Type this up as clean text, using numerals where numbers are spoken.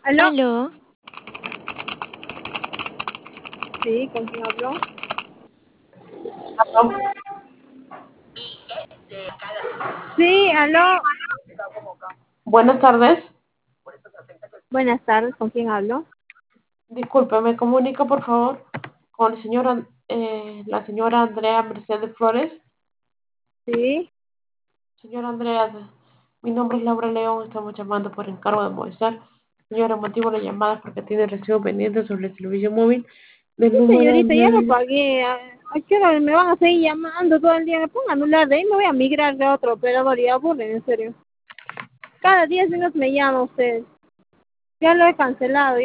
¿Aló? Aló, Sí, ¿con quién habló? Sí, aló. Buenas tardes. Buenas tardes, ¿con quién hablo? Disculpe, ¿me comunica por favor con el señor, la señora Andrea Mercedes Flores? Sí. Señora Andrea, mi nombre es Laura León, estamos llamando por encargo de Movistar. Señora, motivo de la llamada es porque tiene recibo pendiente sobre el servicio móvil del Sí, número señorita, ya lo 9. pagué. ¿A qué hora me van a seguir llamando todo el día? Me pongo a anular, de ahí me voy a migrar de otro operador y aburren, en serio. Cada 10 minutos me llama usted. Ya lo he cancelado.